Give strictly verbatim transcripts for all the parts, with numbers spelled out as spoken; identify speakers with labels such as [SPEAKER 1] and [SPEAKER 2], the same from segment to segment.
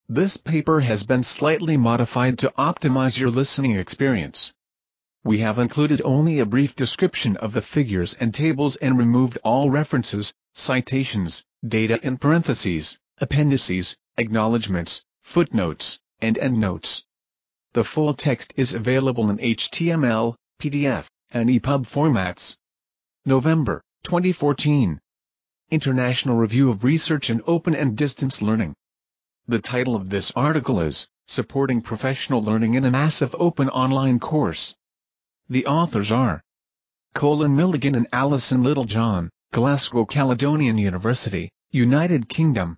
[SPEAKER 1] This paper has been slightly modified to optimize your listening experience. We have included only a brief description of the figures and tables and removed all references, citations, data in parentheses, appendices, acknowledgments, footnotes, and endnotes. The full text is available in H T M L, P D F, and E P U B formats. November twenty fourteen. International Review of Research in Open and Distance Learning. The title of this article is, Supporting Professional Learning in a Massive Open Online Course. The authors are Colin Milligan and Alison Littlejohn, Glasgow Caledonian University, United Kingdom.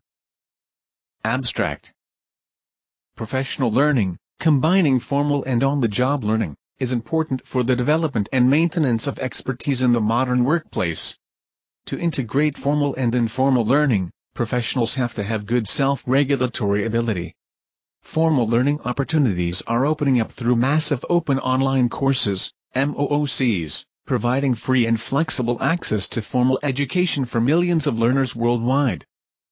[SPEAKER 1] Abstract. Professional learning, combining formal and on-the-job learning, is important for the development and maintenance of expertise in the modern workplace. To integrate formal and informal learning, professionals have to have good self-regulatory ability. Formal learning opportunities are opening up through massive open online courses, M O O Cs, providing free and flexible access to formal education for millions of learners worldwide.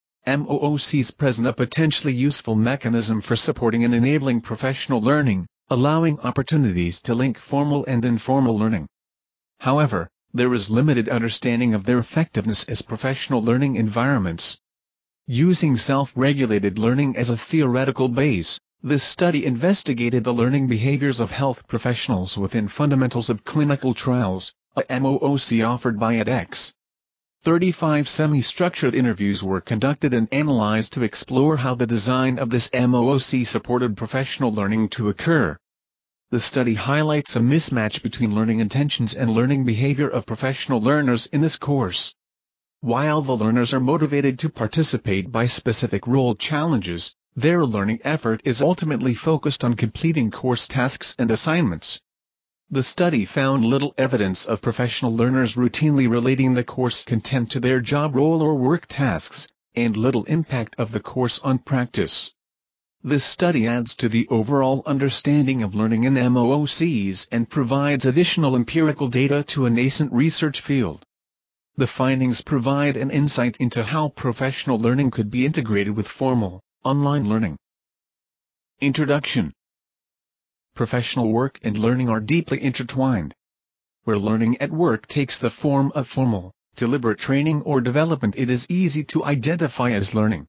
[SPEAKER 1] M O O Cs present a potentially useful mechanism for supporting and enabling professional learning, allowing opportunities to link formal and informal learning. However, there is limited understanding of their effectiveness as professional learning environments. Using self-regulated learning as a theoretical base, this study investigated the learning behaviors of health professionals within Fundamentals of Clinical Trials, a M O O C offered by edX. thirty-five semi-structured interviews were conducted and analyzed to explore how the design of this M O O C supported professional learning to occur. The study highlights a mismatch between learning intentions and learning behavior of professional learners in this course. While the learners are motivated to participate by specific role challenges, their learning effort is ultimately focused on completing course tasks and assignments. The study found little evidence of professional learners routinely relating the course content to their job role or work tasks, and little impact of the course on practice. This study adds to the overall understanding of learning in M O O Cs and provides additional empirical data to a nascent research field. The findings provide an insight into how professional learning could be integrated with formal, online learning. Introduction. Professional work and learning are deeply intertwined. Where learning at work takes the form of formal, deliberate training or development, it is easy to identify as learning.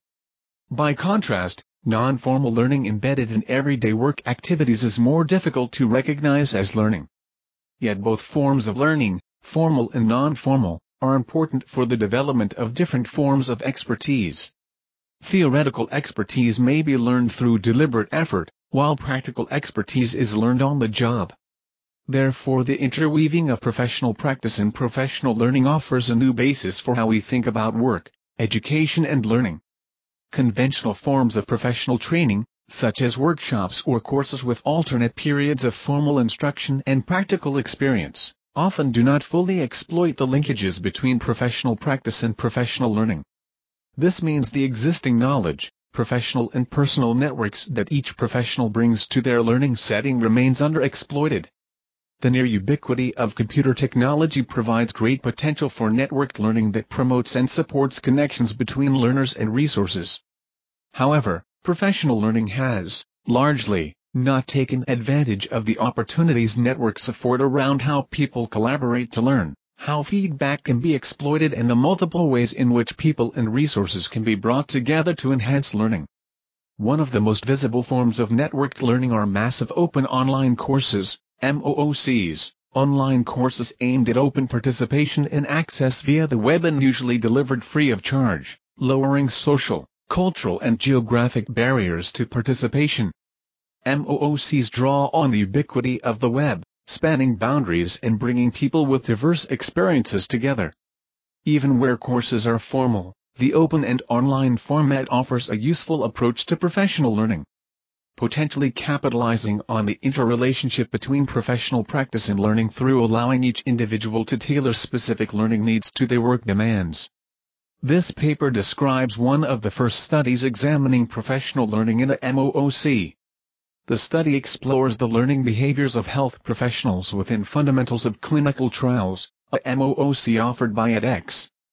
[SPEAKER 1] By contrast, non-formal learning embedded in everyday work activities is more difficult to recognize as learning. Yet both forms of learning, formal and non-formal, are important for the development of different forms of expertise. Theoretical expertise may be learned through deliberate effort, while practical expertise is learned on the job. Therefore, the interweaving of professional practice and professional learning offers a new basis for how we think about work, education and learning. Conventional forms of professional training, such as workshops or courses with alternate periods of formal instruction and practical experience, often do not fully exploit the linkages between professional practice and professional learning. This means the existing knowledge, professional and personal networks that each professional brings to their learning setting remains underexploited. The near ubiquity of computer technology provides great potential for networked learning that promotes and supports connections between learners and resources. However, professional learning has, largely, not taken advantage of the opportunities networks afford around how people collaborate to learn, how feedback can be exploited, and the multiple ways in which people and resources can be brought together to enhance learning. One of the most visible forms of networked learning are massive open online courses, M O O Cs, online courses aimed at open participation and access via the web and usually delivered free of charge, lowering social, cultural and geographic barriers to participation. M O O Cs draw on the ubiquity of the web, spanning boundaries and bringing people with diverse experiences together. Even where courses are formal, the open and online format offers a useful approach to professional learning. Potentially capitalizing on the interrelationship between professional practice and learning through allowing each individual to tailor specific learning needs to their work demands. This paper describes one of the first studies examining professional learning in a M O O C. The study explores the learning behaviors of health professionals within Fundamentals of Clinical Trials, a M O O C offered by edX.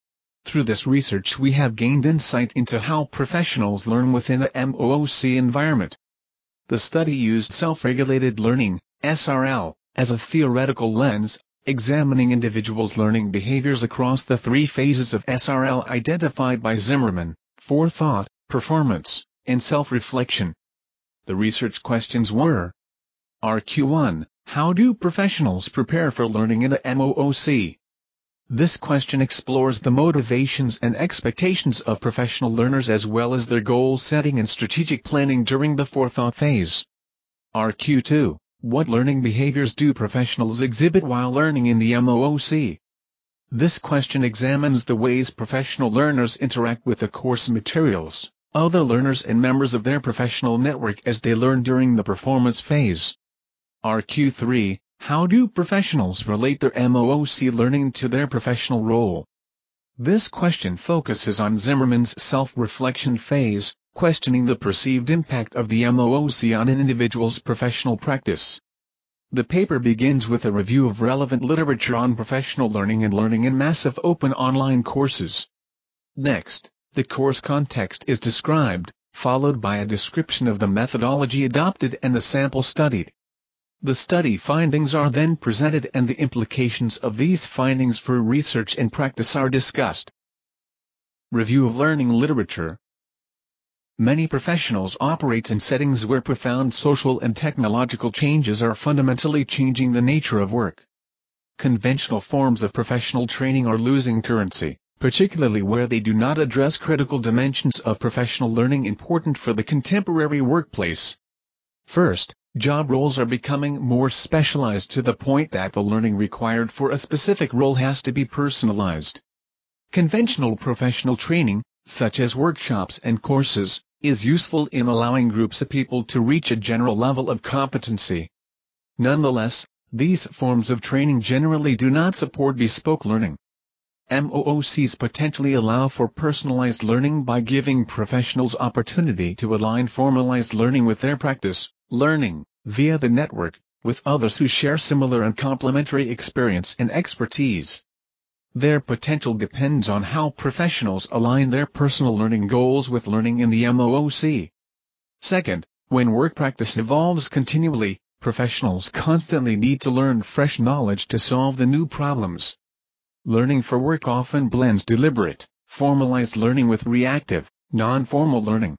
[SPEAKER 1] Through this research we have gained insight into how professionals learn within a M O O C environment. The study used self-regulated learning, S R L, as a theoretical lens, examining individuals' learning behaviors across the three phases of S R L identified by Zimmerman: forethought, performance, and self-reflection. The research questions were: R Q one. How do professionals prepare for learning in a M O O C? This question explores the motivations and expectations of professional learners as well as their goal setting and strategic planning during the forethought phase. R Q two. What learning behaviors do professionals exhibit while learning in the M O O C? This question examines the ways professional learners interact with the course materials, other learners and members of their professional network as they learn during the performance phase. R Q three. How do professionals relate their M O O C learning to their professional role? This question focuses on Zimmerman's self-reflection phase, questioning the perceived impact of the M O O C on an individual's professional practice. The paper begins with a review of relevant literature on professional learning and learning in massive open online courses. Next, the course context is described, followed by a description of the methodology adopted and the sample studied. The study findings are then presented and the implications of these findings for research and practice are discussed. Review of learning literature. Many professionals operate in settings where profound social and technological changes are fundamentally changing the nature of work. Conventional forms of professional training are losing currency, particularly where they do not address critical dimensions of professional learning important for the contemporary workplace. First, job roles are becoming more specialized to the point that the learning required for a specific role has to be personalized. Conventional professional training, such as workshops and courses, is useful in allowing groups of people to reach a general level of competency. Nonetheless, these forms of training generally do not support bespoke learning. M O O Cs potentially allow for personalized learning by giving professionals opportunity to align formalized learning with their practice, learning, via the network, with others who share similar and complementary experience and expertise. Their potential depends on how professionals align their personal learning goals with learning in the M O O C. Second, when work practice evolves continually, professionals constantly need to learn fresh knowledge to solve the new problems. Learning for work often blends deliberate, formalized learning with reactive, non-formal learning.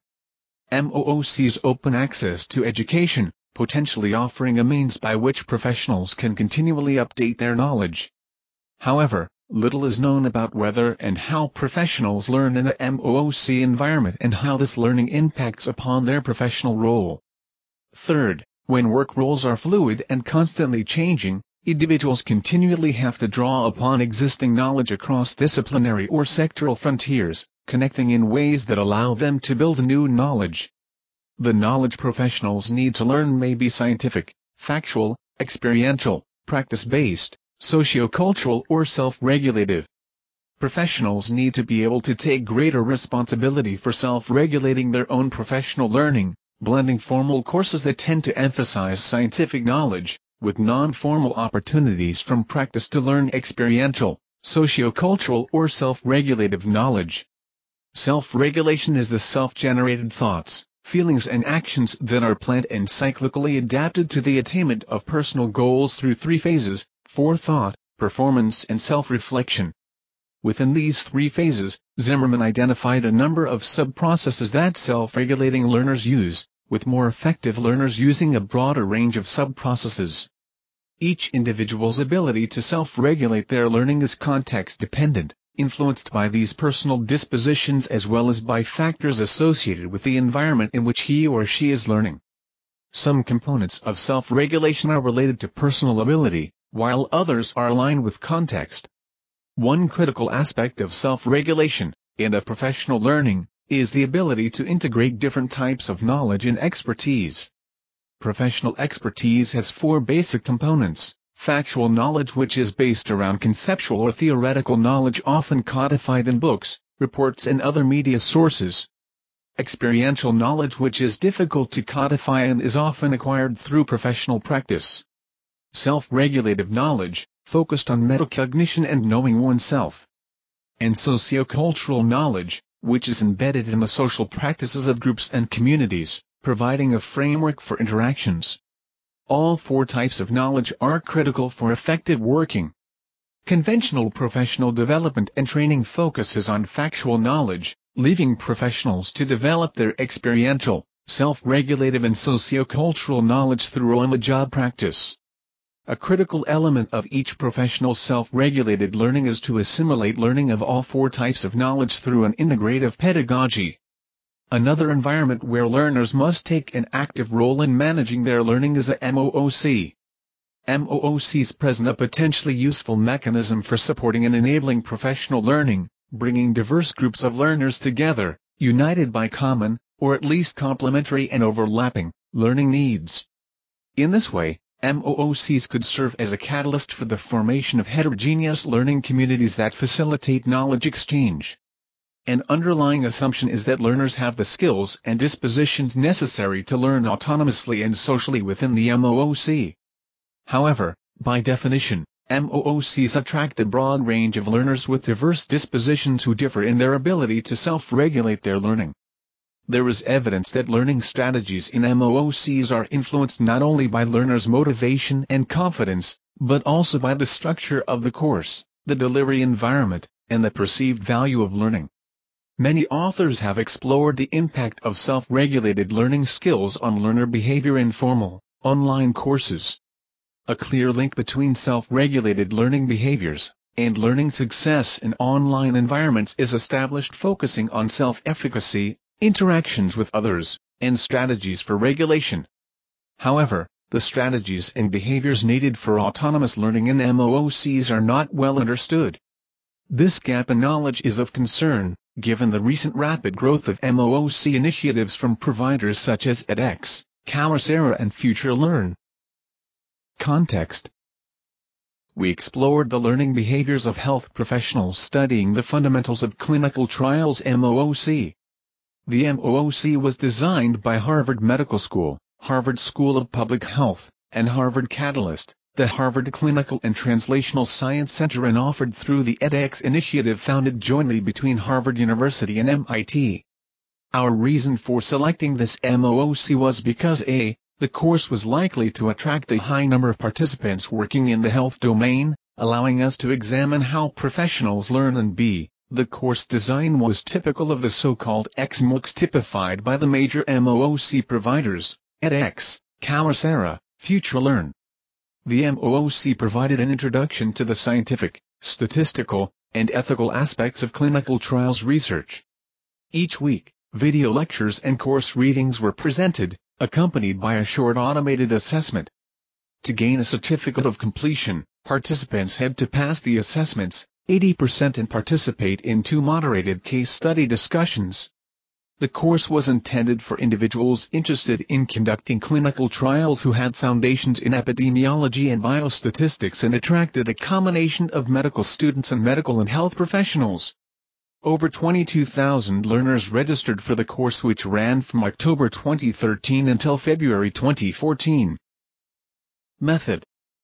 [SPEAKER 1] M O O Cs open access to education, potentially offering a means by which professionals can continually update their knowledge. However, little is known about whether and how professionals learn in a M O O C environment and how this learning impacts upon their professional role. Third, when work roles are fluid and constantly changing, individuals continually have to draw upon existing knowledge across disciplinary or sectoral frontiers, connecting in ways that allow them to build new knowledge. The knowledge professionals need to learn may be scientific, factual, experiential, practice-based, socio-cultural or self-regulative. Professionals need to be able to take greater responsibility for self-regulating their own professional learning, blending formal courses that tend to emphasize scientific knowledge, with non-formal opportunities from practice to learn experiential, socio-cultural or self-regulative knowledge. Self-regulation is the self-generated thoughts, feelings and actions that are planned and cyclically adapted to the attainment of personal goals through three phases: forethought, performance and self-reflection. Within these three phases, Zimmerman identified a number of sub-processes that self-regulating learners use, with more effective learners using a broader range of sub-processes. Each individual's ability to self-regulate their learning is context-dependent, influenced by these personal dispositions as well as by factors associated with the environment in which he or she is learning. Some components of self-regulation are related to personal ability, while others are aligned with context. One critical aspect of self-regulation, in a professional learning, is the ability to integrate different types of knowledge and expertise. Professional expertise has four basic components: factual knowledge, which is based around conceptual or theoretical knowledge often codified in books, reports and other media sources. Experiential knowledge, which is difficult to codify and is often acquired through professional practice. Self-regulative knowledge, focused on metacognition and knowing oneself. and sociocultural knowledge, which is embedded in the social practices of groups and communities, providing a framework for interactions. All four types of knowledge are critical for effective working. Conventional professional development and training focuses on factual knowledge, leaving professionals to develop their experiential, self-regulative and sociocultural knowledge through on-the-job practice. A critical element of each professional's self-regulated learning is to assimilate learning of all four types of knowledge through an integrative pedagogy. Another environment where learners must take an active role in managing their learning is a M O O C. M O O Cs present a potentially useful mechanism for supporting and enabling professional learning, bringing diverse groups of learners together, united by common, or at least complementary and overlapping, learning needs. In this way, M O O Cs could serve as a catalyst for the formation of heterogeneous learning communities that facilitate knowledge exchange. An underlying assumption is that learners have the skills and dispositions necessary to learn autonomously and socially within the M O O C. However, by definition, M O O Cs attract a broad range of learners with diverse dispositions who differ in their ability to self-regulate their learning. There is evidence that learning strategies in M O O Cs are influenced not only by learners' motivation and confidence, but also by the structure of the course, the delivery environment, and the perceived value of learning. Many authors have explored the impact of self-regulated learning skills on learner behavior in formal, online courses. A clear link between self-regulated learning behaviors and learning success in online environments is established, focusing on self-efficacy, interactions with others, and strategies for regulation. However, the strategies and behaviors needed for autonomous learning in M O O Cs are not well understood. This gap in knowledge is of concern, given the recent rapid growth of M O O C initiatives from providers such as edX, Coursera and FutureLearn. Context. We explored the learning behaviors of health professionals studying the fundamentals of clinical trials M O O C. The M O O C was designed by Harvard Medical School, Harvard School of Public Health, and Harvard Catalyst, the Harvard Clinical and Translational Science Center, and offered through the edX initiative founded jointly between Harvard University and M I T. Our reason for selecting this M O O C was because A. the course was likely to attract a high number of participants working in the health domain, allowing us to examine how professionals learn, and B. the course design was typical of the so-called X MOOCs typified by the major M O O C providers, edX, Coursera, FutureLearn. The M O O C provided an introduction to the scientific, statistical, and ethical aspects of clinical trials research. Each week, video lectures and course readings were presented, accompanied by a short automated assessment. To gain a certificate of completion, participants had to pass the assessments, eighty percent, and participate in two moderated case study discussions. The course was intended for individuals interested in conducting clinical trials who had foundations in epidemiology and biostatistics, and attracted a combination of medical students and medical and health professionals. Over twenty-two thousand learners registered for the course, which ran from October twenty thirteen until February twenty fourteen. Method.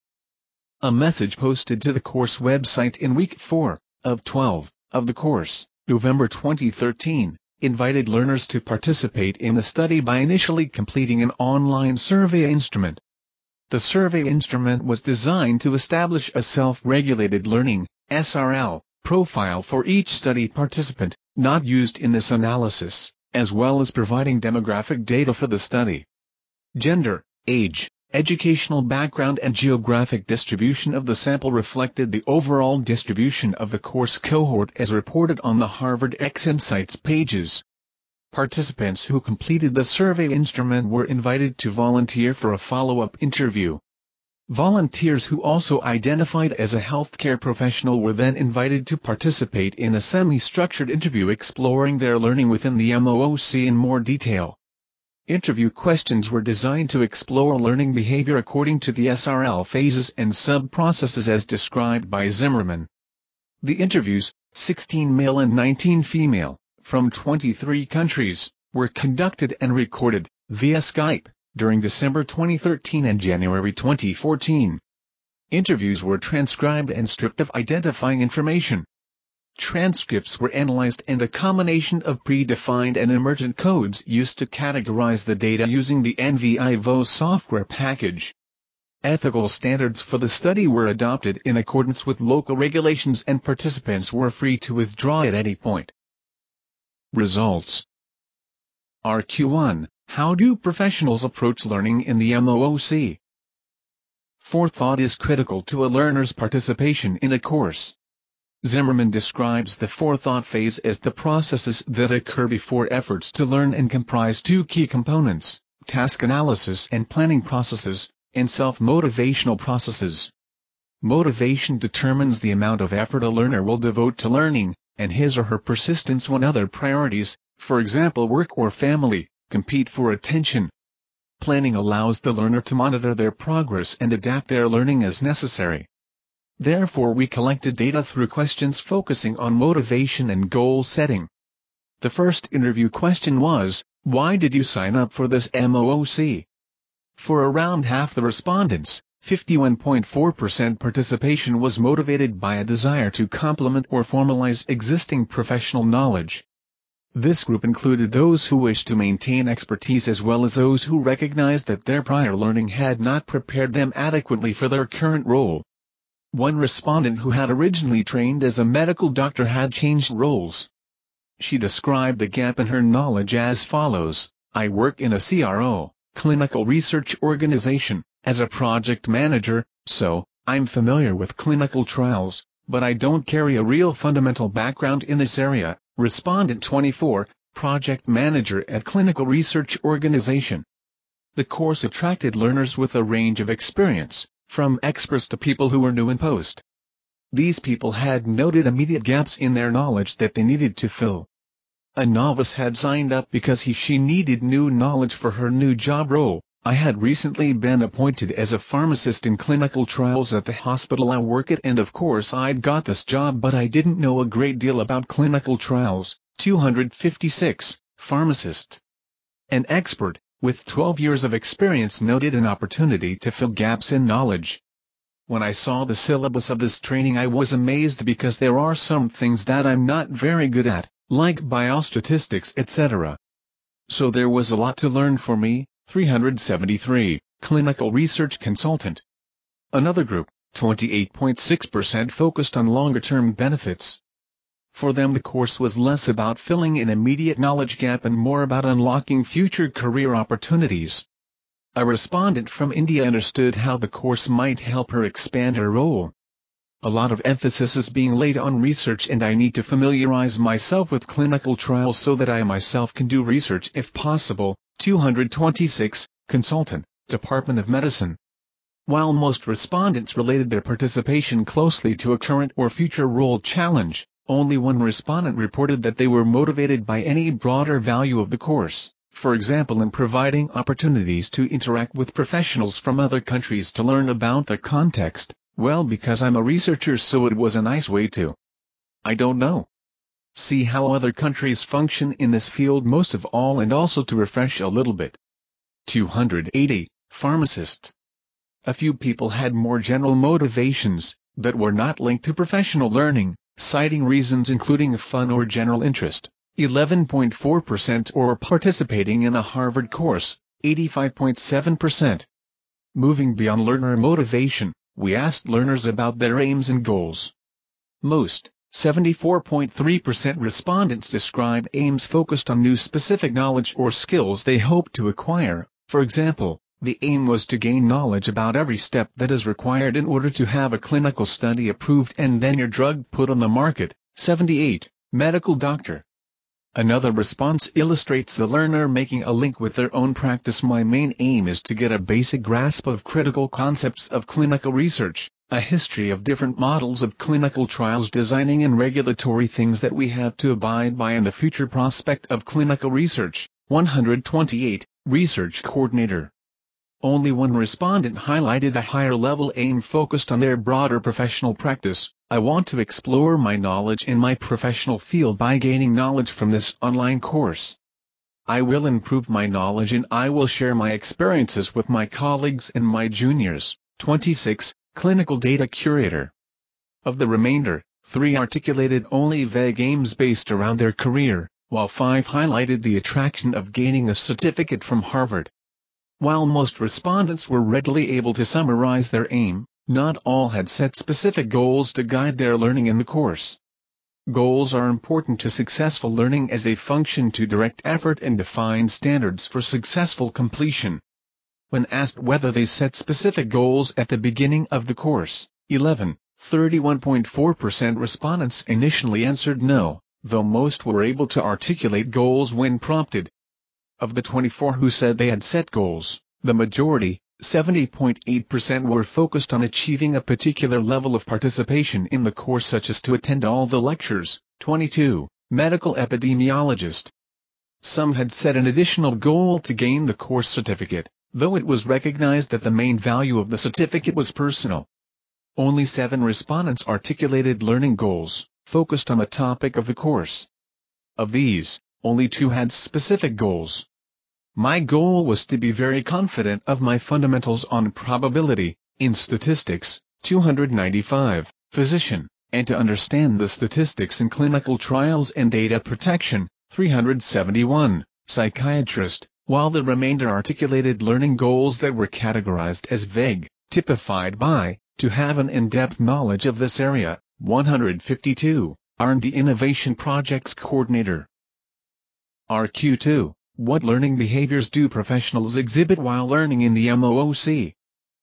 [SPEAKER 1] A message posted to the course website in week four, of twelve, of the course, November twenty thirteen, invited learners to participate in the study by initially completing an online survey instrument. The survey instrument was designed to establish a self-regulated learning, S R L, profile for each study participant, not used in this analysis, as well as providing demographic data for the study. Gender, age, educational background and geographic distribution of the sample reflected the overall distribution of the course cohort as reported on the Harvard X Insights pages. Participants who completed the survey instrument were invited to volunteer for a follow-up interview. Volunteers who also identified as a healthcare professional were then invited to participate in a semi-structured interview exploring their learning within the M O O C in more detail. Interview questions were designed to explore learning behavior according to the S R L phases and sub-processes as described by Zimmerman. The interviews, sixteen male and nineteen female, from twenty-three countries, were conducted and recorded, via Skype, during December twenty thirteen and January twenty fourteen. Interviews were transcribed and stripped of identifying information. transcripts were analyzed and a combination of predefined and emergent codes used to categorize the data using the N V I V O software package. Ethical standards for the study were adopted in accordance with local regulations and participants were free to withdraw at any point. Results. R Q one. How do professionals approach learning in the M O O C? Forethought is critical to a learner's participation in a course. Zimmerman describes the forethought phase as the processes that occur before efforts to learn and comprise two key components: task analysis and planning processes, and self-motivational processes. Motivation determines the amount of effort a learner will devote to learning, and his or her persistence when other priorities, for example work or family, compete for attention. Planning allows the learner to monitor their progress and adapt their learning as necessary. Therefore, we collected data through questions focusing on motivation and goal setting. The first interview question was, why did you sign up for this M O O C? For around half the respondents, fifty-one point four percent participation was motivated by a desire to complement or formalize existing professional knowledge. This group included those who wished to maintain expertise as well as those who recognized that their prior learning had not prepared them adequately for their current role. One respondent who had originally trained as a medical doctor had changed roles. She described the gap in her knowledge as follows: I work in a C R O, clinical research organization, as a project manager, so, I'm familiar with clinical trials, but I don't carry a real fundamental background in this area. Respondent twenty-four, project manager at clinical research organization. The course attracted learners with a range of experience, from experts to people who were new in post. These people had noted immediate gaps in their knowledge that they needed to fill. A novice had signed up because he/she needed new knowledge for her new job role. I had recently been appointed as a pharmacist in clinical trials at the hospital I work at, and of course I'd got this job, but I didn't know a great deal about clinical trials. two hundred fifty-six, pharmacist. An expert, with twelve years of experience, noted an opportunity to fill gaps in knowledge. When I saw the syllabus of this training, I was amazed because there are some things that I'm not very good at, like biostatistics, et cetera. So there was a lot to learn for me. three hundred seventy-three, clinical research consultant. Another group, twenty-eight point six percent, focused on longer-term benefits. For them, the course was less about filling an immediate knowledge gap and more about unlocking future career opportunities. A respondent from India understood how the course might help her expand her role. A lot of emphasis is being laid on research, and I need to familiarize myself with clinical trials so that I myself can do research if possible. two hundred twenty-six, consultant, Department of Medicine. While most respondents related their participation closely to a current or future role challenge, only one respondent reported that they were motivated by any broader value of the course, for example in providing opportunities to interact with professionals from other countries to learn about the context. Well, because I'm a researcher, so it was a nice way to, I don't know, see how other countries function in this field most of all, and also to refresh a little bit. two hundred eighty, pharmacist. A few people had more general motivations, that were not linked to professional learning, citing reasons including fun or general interest, eleven point four percent, or participating in a Harvard course, eighty-five point seven percent. Moving beyond learner motivation, we asked learners about their aims and goals. Most, seventy-four point three percent respondents described aims focused on new specific knowledge or skills they hope to acquire. For example, the aim was to gain knowledge about every step that is required in order to have a clinical study approved and then your drug put on the market. seventy-eight, medical doctor. Another response illustrates the learner making a link with their own practice. My main aim is to get a basic grasp of critical concepts of clinical research, a history of different models of clinical trials designing, and regulatory things that we have to abide by, and the future prospect of clinical research. one hundred twenty-eight, research coordinator. Only one respondent highlighted a higher-level aim focused on their broader professional practice. I want to explore my knowledge in my professional field by gaining knowledge from this online course. I will improve my knowledge and I will share my experiences with my colleagues and my juniors. twenty-six, clinical data curator. Of the remainder, Three articulated only vague aims based around their career, while five highlighted the attraction of gaining a certificate from Harvard. While most respondents were readily able to summarize their aim, not all had set specific goals to guide their learning in the course. Goals are important to successful learning as they function to direct effort and define standards for successful completion. When asked whether they set specific goals at the beginning of the course, eleven, thirty-one point four percent respondents initially answered no, though most were able to articulate goals when prompted. Of the twenty-four who said they had set goals, the majority, seventy point eight percent, were focused on achieving a particular level of participation in the course, such as to attend all the lectures. twenty-two, medical epidemiologist. Some had set an additional goal to gain the course certificate, though it was recognized that the main value of the certificate was personal. Only seven respondents articulated learning goals, focused on the topic of the course. Of these, only two had specific goals. My goal was to be very confident of my fundamentals on probability, in statistics, two hundred ninety-five, physician, and to understand the statistics in clinical trials and data protection, three hundred seventy-one, psychiatrist, while the remainder articulated learning goals that were categorized as vague, typified by, to have an in-depth knowledge of this area, one hundred fifty-two, R and D Innovation Projects Coordinator. R Q two. What learning behaviors do professionals exhibit while learning in the M O O C?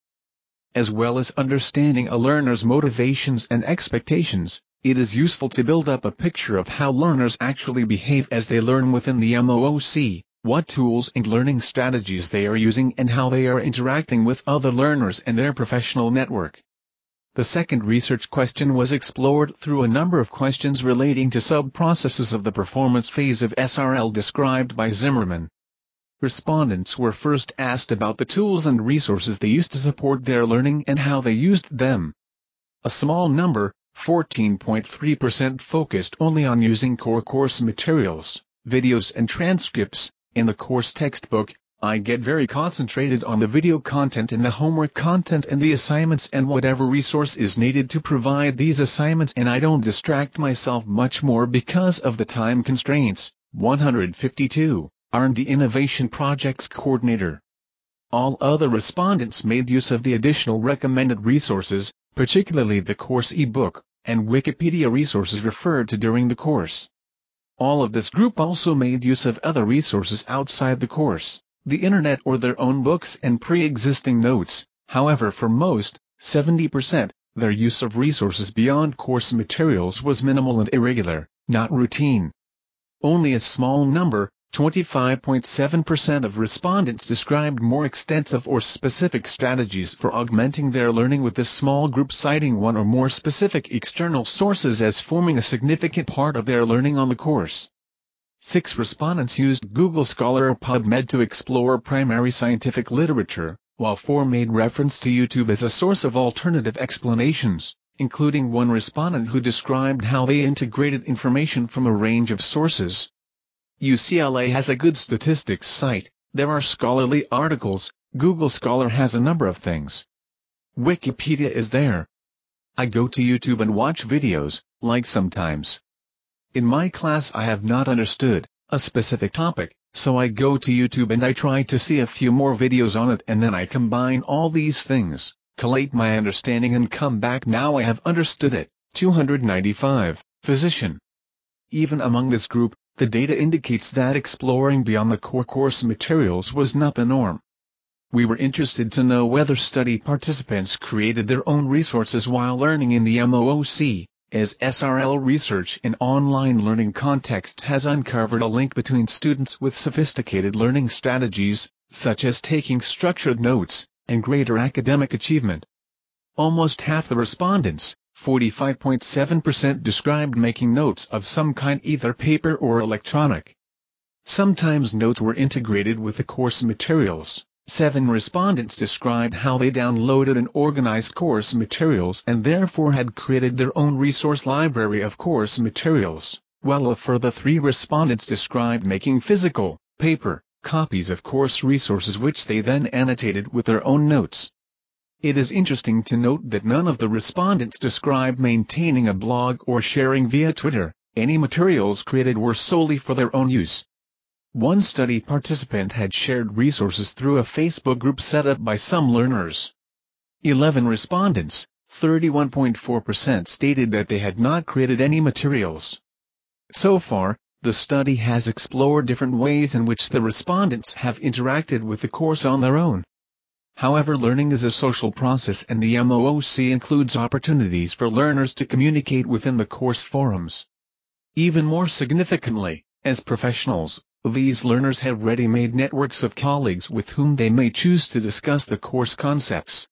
[SPEAKER 1] As well as understanding a learner's motivations and expectations, it is useful to build up a picture of how learners actually behave as they learn within the M O O C, what tools and learning strategies they are using, and how they are interacting with other learners and their professional network. The second research question was explored through a number of questions relating to sub-processes of the performance phase of S R L described by Zimmerman. Respondents were first asked about the tools and resources they used to support their learning and how they used them. A small number, fourteen point three percent, focused only on using core course materials, videos and transcripts. In the course textbook, I get very concentrated on the video content and the homework content and the assignments and whatever resource is needed to provide these assignments, and I don't distract myself much more because of the time constraints. one hundred fifty-two, R and D Innovation Projects Coordinator. All other respondents made use of the additional recommended resources, particularly the course e-book, and Wikipedia resources referred to during the course. All of this group also made use of other resources outside the course, the internet, or their own books and pre-existing notes. However, for most, seventy percent, their use of resources beyond course materials was minimal and irregular, not routine. Only a small number, twenty-five point seven percent, of respondents described more extensive or specific strategies for augmenting their learning, with this small group citing one or more specific external sources as forming a significant part of their learning on the course. Six respondents used Google Scholar or PubMed to explore primary scientific literature, while four made reference to YouTube as a source of alternative explanations, including one respondent who described how they integrated information from a range of sources. U C L A has a good statistics site, there are scholarly articles, Google Scholar has a number of things. Wikipedia is there. I go to YouTube and watch videos, like sometimes. In my class I have not understood a specific topic, so I go to YouTube and I try to see a few more videos on it, and then I combine all these things, collate my understanding and come back. Now I have understood it. two hundred ninety-five, physician. Even among this group, the data indicates that exploring beyond the core course materials was not the norm. We were interested to know whether study participants created their own resources while learning in the M O O C, as S R L research in online learning contexts has uncovered a link between students with sophisticated learning strategies, such as taking structured notes, and greater academic achievement. Almost half the respondents, forty-five point seven percent, described making notes of some kind, either paper or electronic. Sometimes notes were integrated with the course materials. Seven respondents described how they downloaded and organized course materials and therefore had created their own resource library of course materials, while a further three respondents described making physical, paper, copies of course resources which they then annotated with their own notes. It is interesting to note that none of the respondents described maintaining a blog or sharing via Twitter. Any materials created were solely for their own use. One study participant had shared resources through a Facebook group set up by some learners. Eleven respondents, thirty-one point four percent, stated that they had not created any materials. So far, the study has explored different ways in which the respondents have interacted with the course on their own. However, learning is a social process, and the M O O C includes opportunities for learners to communicate within the course forums. Even more significantly, as professionals, these learners have ready-made networks of colleagues with whom they may choose to discuss the course concepts.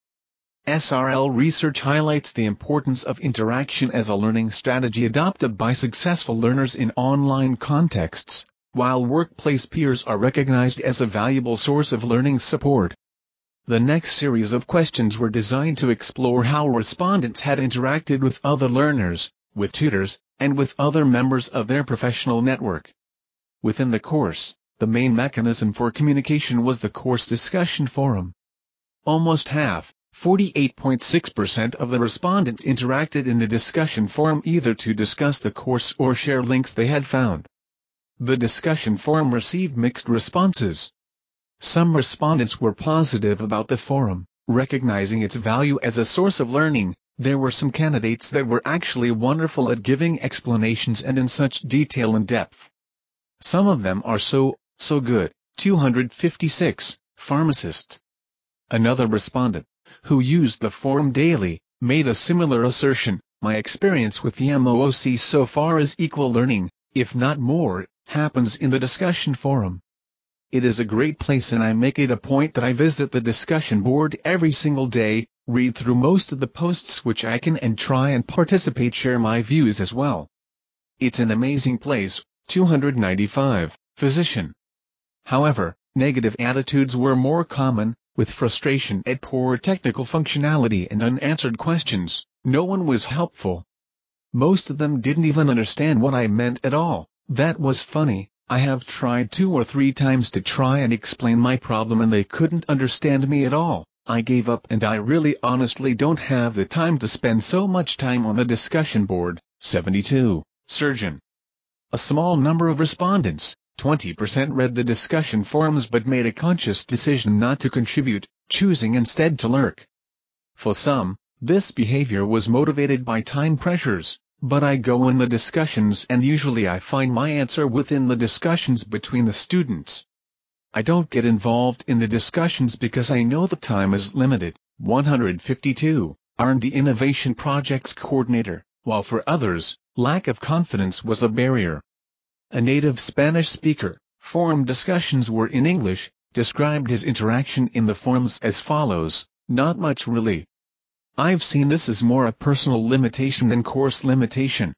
[SPEAKER 1] S R L research highlights the importance of interaction as a learning strategy adopted by successful learners in online contexts, while workplace peers are recognized as a valuable source of learning support. The next series of questions were designed to explore how respondents had interacted with other learners, with tutors, and with other members of their professional network. Within the course, the main mechanism for communication was the course discussion forum. Almost half, forty-eight point six percent of the respondents interacted in the discussion forum either to discuss the course or share links they had found. The discussion forum received mixed responses. Some respondents were positive about the forum, recognizing its value as a source of learning. There were some candidates that were actually wonderful at giving explanations and in such detail and depth. Some of them are so, so good. two hundred fifty-six, pharmacist. Another respondent, who used the forum daily, made a similar assertion: my experience with the M O O C so far is equal learning, if not more, happens in the discussion forum. It is a great place, and I make it a point that I visit the discussion board every single day, read through most of the posts which I can, and try and participate, share my views as well. It's an amazing place. two hundred ninety-five, physician. However, negative attitudes were more common, with frustration at poor technical functionality and unanswered questions. No one was helpful. Most of them didn't even understand what I meant at all. That was funny. I have tried two or three times to try and explain my problem and they couldn't understand me at all. I gave up, and I really honestly don't have the time to spend so much time on the discussion board. seventy-two, surgeon. A small number of respondents, twenty percent, read the discussion forums but made a conscious decision not to contribute, choosing instead to lurk. For some, this behavior was motivated by time pressures. But I go in the discussions and usually I find my answer within the discussions between the students. I don't get involved in the discussions because I know the time is limited. one hundred fifty-two, R and D Innovation Projects Coordinator, while for others, lack of confidence was a barrier. A native Spanish speaker, forum discussions were in English, described his interaction in the forums as follows: not much really. I've seen this as more a personal limitation than course limitation.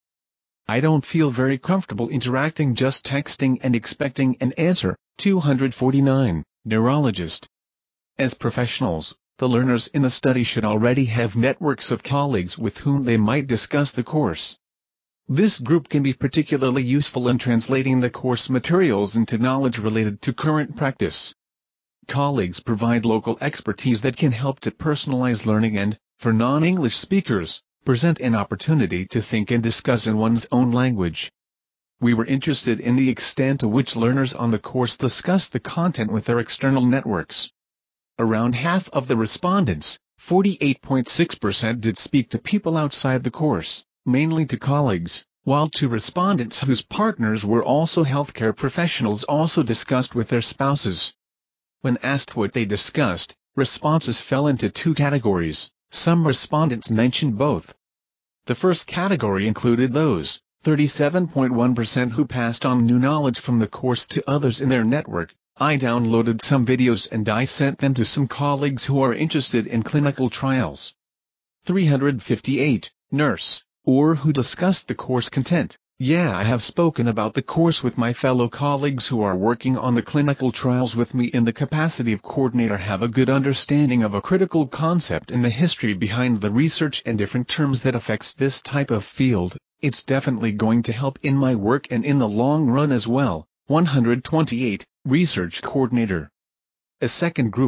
[SPEAKER 1] I don't feel very comfortable interacting, just texting and expecting an answer. two hundred forty-nine, neurologist. As professionals, the learners in the study should already have networks of colleagues with whom they might discuss the course. This group can be particularly useful in translating the course materials into knowledge related to current practice. Colleagues provide local expertise that can help to personalize learning and, for non-English speakers, present an opportunity to think and discuss in one's own language. We were interested in the extent to which learners on the course discussed the content with their external networks. Around half of the respondents, forty-eight point six percent, did speak to people outside the course, mainly to colleagues, while two respondents whose partners were also healthcare professionals also discussed with their spouses. When asked what they discussed, responses fell into two categories. Some respondents mentioned both. The first category included those, thirty-seven point one percent, who passed on new knowledge from the course to others in their network. I downloaded some videos and I sent them to some colleagues who are interested in clinical trials. three hundred fifty-eight, nurse, or who discussed the course content. Yeah, I have spoken about the course with my fellow colleagues who are working on the clinical trials with me in the capacity of coordinator, have a good understanding of a critical concept and the history behind the research and different terms that affects this type of field. It's definitely going to help in my work and in the long run as well. one hundred twenty-eight, research coordinator. A second group,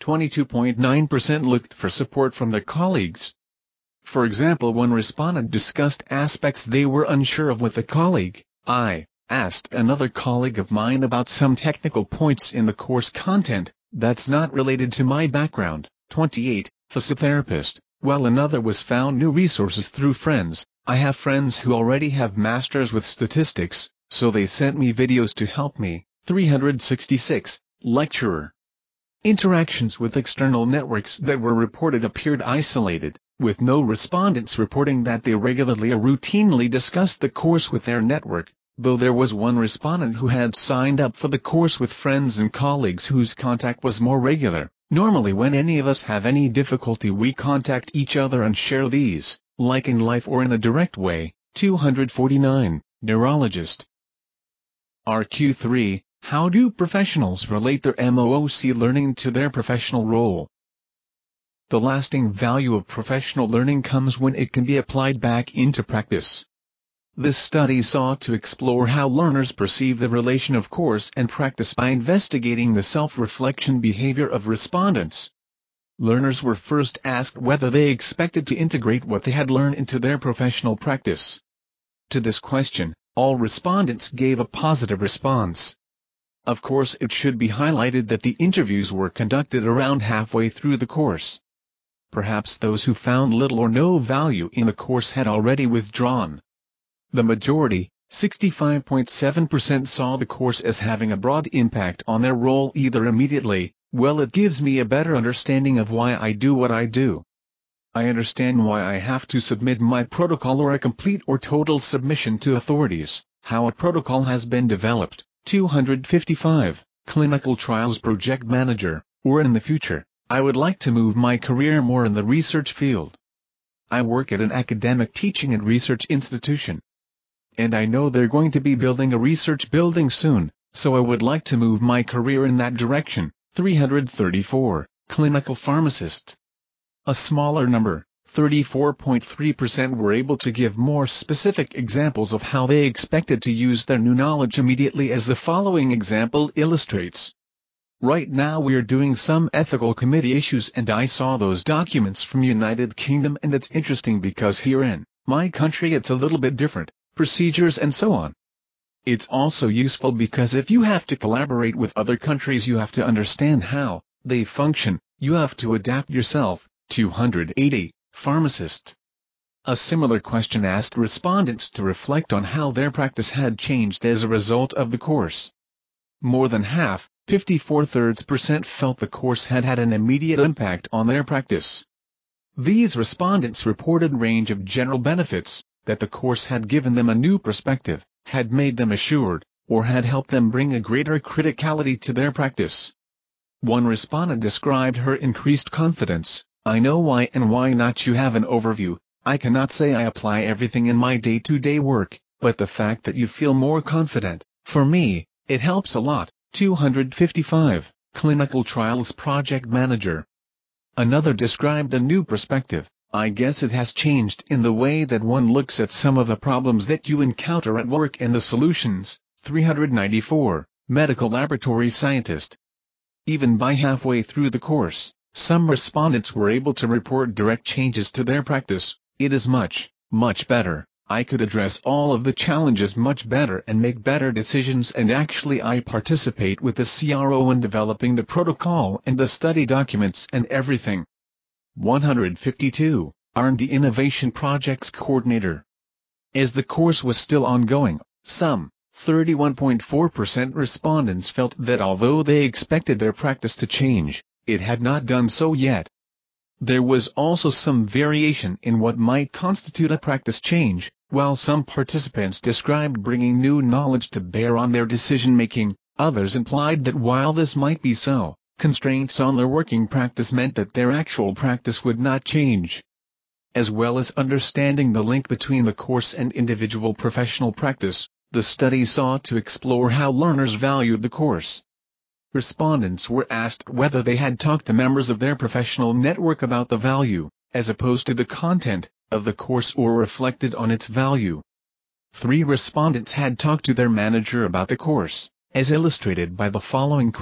[SPEAKER 1] twenty-two point nine percent looked for support from their colleagues. For example, one respondent discussed aspects they were unsure of with a colleague. I asked another colleague of mine about some technical points in the course content that's not related to my background. twenty-eight. Physiotherapist. While another was found new resources through friends. I have friends who already have masters with statistics, so they sent me videos to help me. three hundred sixty-six. Lecturer. Interactions with external networks that were reported appeared isolated, with no respondents reporting that they regularly or routinely discussed the course with their network, though there was one respondent who had signed up for the course with friends and colleagues whose contact was more regular. Normally when any of us have any difficulty we contact each other and share these, like in life or in a direct way. two hundred forty-nine. Neurologist. R Q three. How do professionals relate their M O O C learning to their professional role? The lasting value of professional learning comes when it can be applied back into practice. This study sought to explore how learners perceive the relation of course and practice by investigating the self-reflection behavior of respondents. Learners were first asked whether they expected to integrate what they had learned into their professional practice. To this question, all respondents gave a positive response. Of course, it should be highlighted that the interviews were conducted around halfway through the course. Perhaps those who found little or no value in the course had already withdrawn. The majority, sixty-five point seven percent, saw the course as having a broad impact on their role either immediately, well, it gives me a better understanding of why I do what I do. I understand why I have to submit my protocol or a complete or total submission to authorities, how a protocol has been developed. two hundred fifty-five. Clinical Trials Project Manager, or in the future, I would like to move my career more in the research field. I work at an academic teaching and research institution. And I know they're going to be building a research building soon, so I would like to move my career in that direction. three hundred thirty-four. Clinical Pharmacist. A smaller number, thirty-four point three percent, were able to give more specific examples of how they expected to use their new knowledge immediately, as the following example illustrates. Right now we are doing some ethical committee issues and I saw those documents from United Kingdom, and it's interesting because here in my country it's a little bit different, procedures and so on. It's also useful because if you have to collaborate with other countries you have to understand how they function, you have to adapt yourself. two hundred eighty. Pharmacist. A similar question asked respondents to reflect on how their practice had changed as a result of the course. More than half, fifty-four thirds percent, felt the course had had an immediate impact on their practice. These respondents reported a range of general benefits, that the course had given them a new perspective, had made them assured, or had helped them bring a greater criticality to their practice. One respondent described her increased confidence. I know why and why not. You have an overview. I cannot say I apply everything in my day-to-day work, but the fact that you feel more confident, for me, it helps a lot. two hundred fifty-five. Clinical Trials Project Manager. Another described a new perspective. I guess it has changed in the way that one looks at some of the problems that you encounter at work and the solutions. three hundred ninety-four. Medical Laboratory Scientist. Even by halfway through the course, some respondents were able to report direct changes to their practice. It is much, much better. I could address all of the challenges much better and make better decisions, and actually I participate with the C R O in developing the protocol and the study documents and everything. one hundred fifty-two. R and D Innovation Projects Coordinator. As the course was still ongoing, some thirty-one point four percent respondents felt that although they expected their practice to change, it had not done so yet. There was also some variation in what might constitute a practice change. While some participants described bringing new knowledge to bear on their decision-making, others implied that while this might be so, constraints on their working practice meant that their actual practice would not change. As well as understanding the link between the course and individual professional practice, the study sought to explore how learners valued the course. Respondents were asked whether they had talked to members of their professional network about the value, as opposed to the content, of the course, or reflected on its value. Three respondents had talked to their manager about the course, as illustrated by the following quote.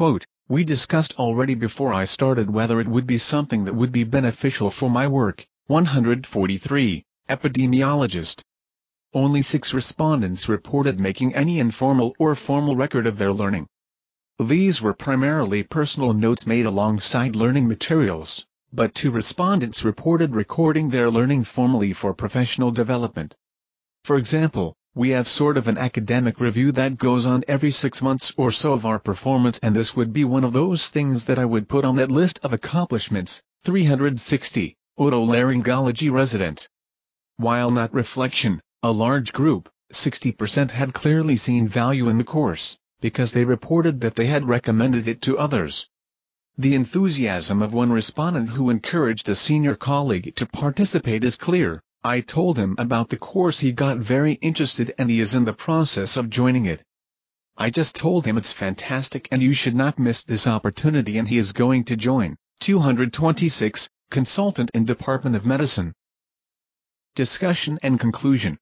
[SPEAKER 1] We discussed already before I started whether it would be something that would be beneficial for my work. one hundred forty-three. Epidemiologist. Only six respondents reported making any informal or formal record of their learning. These were primarily personal notes made alongside learning materials, but two respondents reported recording their learning formally for professional development. For example, we have sort of an academic review that goes on every six months or so of our performance, and this would be one of those things that I would put on that list of accomplishments. three hundred sixty. Otolaryngology resident. While not reflection, a large group, sixty percent had clearly seen value in the course, because they reported that they had recommended it to others. The enthusiasm of one respondent who encouraged a senior colleague to participate is clear. I told him about the course, he got very interested and he is in the process of joining it. I just told him it's fantastic and you should not miss this opportunity, and he is going to join. two hundred twenty-six. Consultant in Department of Medicine. Discussion and conclusion.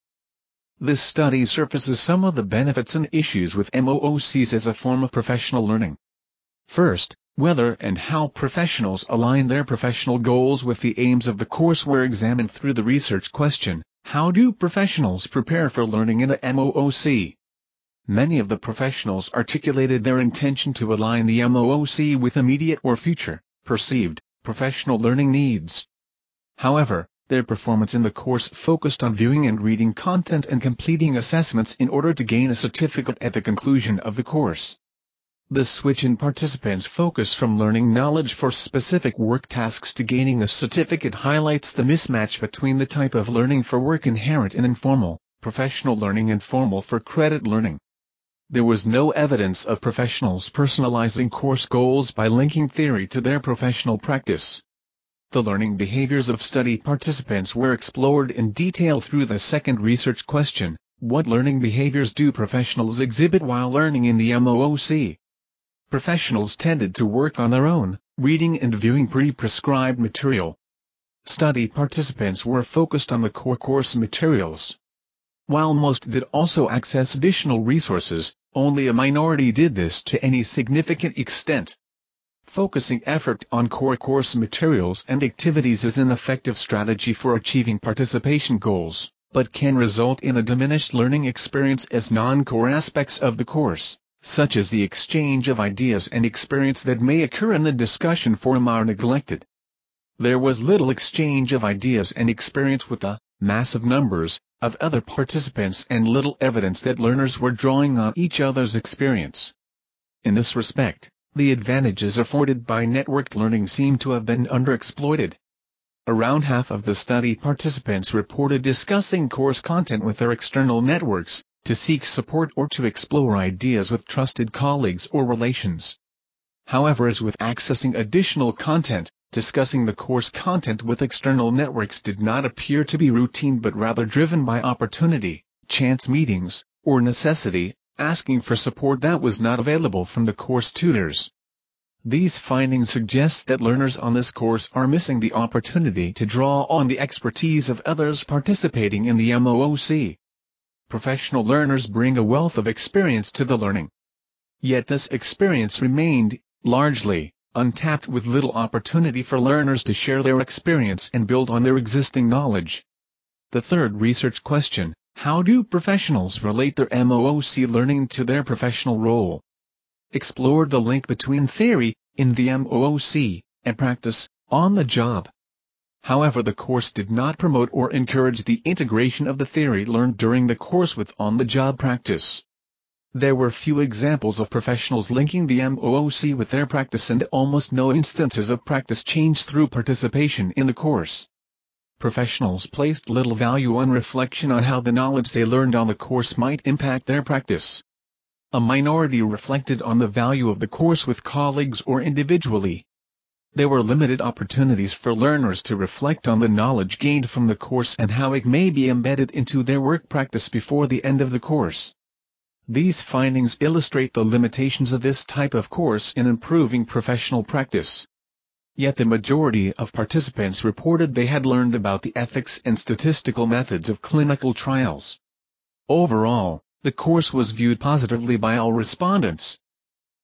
[SPEAKER 1] This study surfaces some of the benefits and issues with M O O Cs as a form of professional learning. First, whether and how professionals align their professional goals with the aims of the course were examined through the research question, how do professionals prepare for learning in a M O O C? Many of the professionals articulated their intention to align the M O O C with immediate or future, perceived, professional learning needs. However, their performance in the course focused on viewing and reading content and completing assessments in order to gain a certificate at the conclusion of the course. The switch in participants' focus from learning knowledge for specific work tasks to gaining a certificate highlights the mismatch between the type of learning for work inherent in informal, professional learning and formal for credit learning. There was no evidence of professionals personalizing course goals by linking theory to their professional practice. The learning behaviors of study participants were explored in detail through the second research question, what learning behaviors do professionals exhibit while learning in the M O O C? Professionals tended to work on their own, reading and viewing pre-prescribed material. Study participants were focused on the core course materials. While most did also access additional resources, only a minority did this to any significant extent. Focusing effort on core course materials and activities is an effective strategy for achieving participation goals, but can result in a diminished learning experience as non-core aspects of the course, such as the exchange of ideas and experience that may occur in the discussion forum, are neglected. There was little exchange of ideas and experience with the massive numbers of other participants and little evidence that learners were drawing on each other's experience. In this respect, the advantages afforded by networked learning seem to have been underexploited. Around half of the study participants reported discussing course content with their external networks, to seek support or to explore ideas with trusted colleagues or relations. However, as with accessing additional content, discussing the course content with external networks did not appear to be routine but rather driven by opportunity, chance meetings, or necessity, asking for support that was not available from the course tutors. These findings suggest that learners on this course are missing the opportunity to draw on the expertise of others participating in the M O O C. Professional learners bring a wealth of experience to the learning. Yet this experience remained, largely, untapped, with little opportunity for learners to share their experience and build on their existing knowledge. The third research question, how do professionals relate their M O O C learning to their professional role? Explored the link between theory, in the M O O C, and practice, on the job. However, the course did not promote or encourage the integration of the theory learned during the course with on-the-job practice. There were few examples of professionals linking the M O O C with their practice and almost no instances of practice change through participation in the course. Professionals placed little value on reflection on how the knowledge they learned on the course might impact their practice. A minority reflected on the value of the course with colleagues or individually. There were limited opportunities for learners to reflect on the knowledge gained from the course and how it may be embedded into their work practice before the end of the course. These findings illustrate the limitations of this type of course in improving professional practice. Yet the majority of participants reported they had learned about the ethics and statistical methods of clinical trials. Overall, the course was viewed positively by all respondents.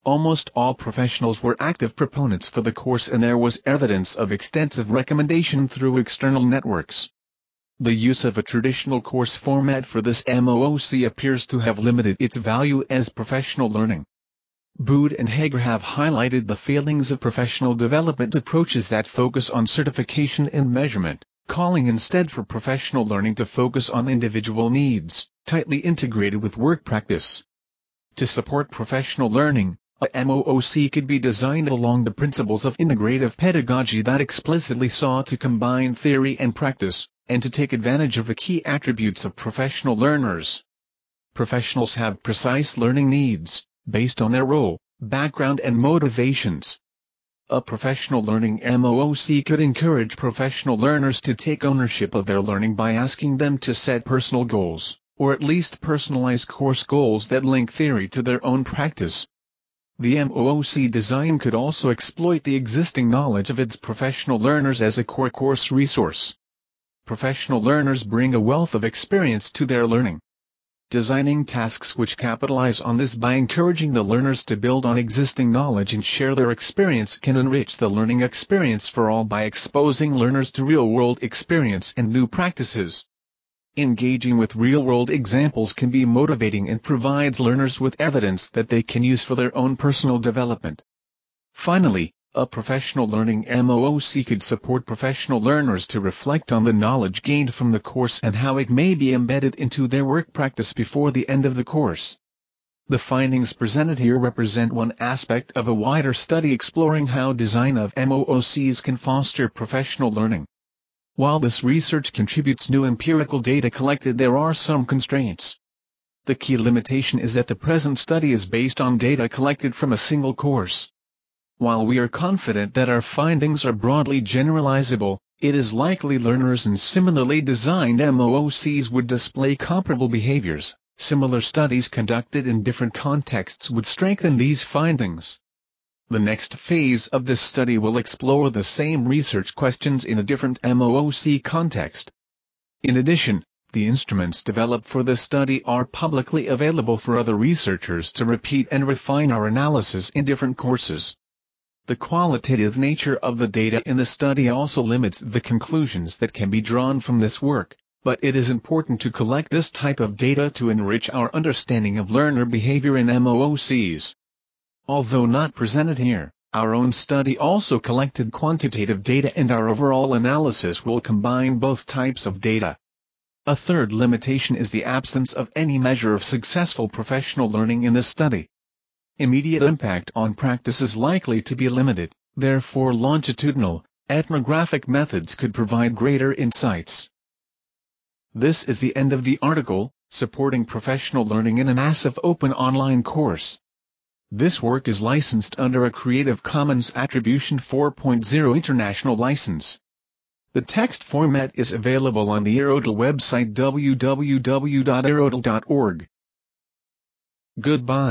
[SPEAKER 1] Almost all professionals were active proponents for the course, and there was evidence of extensive recommendation through external networks. The use of a traditional course format for this M O O C appears to have limited its value as professional learning. Boot and Hager have highlighted the failings of professional development approaches that focus on certification and measurement, calling instead for professional learning to focus on individual needs, tightly integrated with work practice. To support professional learning, a M O O C could be designed along the principles of integrative pedagogy that explicitly sought to combine theory and practice, and to take advantage of the key attributes of professional learners. Professionals have precise learning needs, based on their role, background and motivations. A professional learning M O O C could encourage professional learners to take ownership of their learning by asking them to set personal goals, or at least personalize course goals that link theory to their own practice. The M O O C design could also exploit the existing knowledge of its professional learners as a core course resource. Professional learners bring a wealth of experience to their learning. Designing tasks which capitalize on this by encouraging the learners to build on existing knowledge and share their experience can enrich the learning experience for all by exposing learners to real-world experience and new practices. Engaging with real-world examples can be motivating and provides learners with evidence that they can use for their own personal development. Finally, a professional learning M O O C could support professional learners to reflect on the knowledge gained from the course and how it may be embedded into their work practice before the end of the course. The findings presented here represent one aspect of a wider study exploring how design of M O O Cs can foster professional learning. While this research contributes new empirical data collected, there are some constraints. The key limitation is that the present study is based on data collected from a single course. While we are confident that our findings are broadly generalizable, it is likely learners in similarly designed M O O Cs would display comparable behaviors. Similar studies conducted in different contexts would strengthen these findings. The next phase of this study will explore the same research questions in a different M O O C context. In addition, the instruments developed for this study are publicly available for other researchers to repeat and refine our analysis in different courses. The qualitative nature of the data in the study also limits the conclusions that can be drawn from this work, but it is important to collect this type of data to enrich our understanding of learner behavior in M O O Cs. Although not presented here, our own study also collected quantitative data, and our overall analysis will combine both types of data. A third limitation is the absence of any measure of successful professional learning in this study. Immediate impact on practice is likely to be limited, therefore longitudinal, ethnographic methods could provide greater insights. This is the end of the article, Supporting Professional Learning in a Massive Open Online Course. This work is licensed under a Creative Commons Attribution four point oh International License. The text format is available on the Earodel website w w w dot earodel dot org. Goodbye.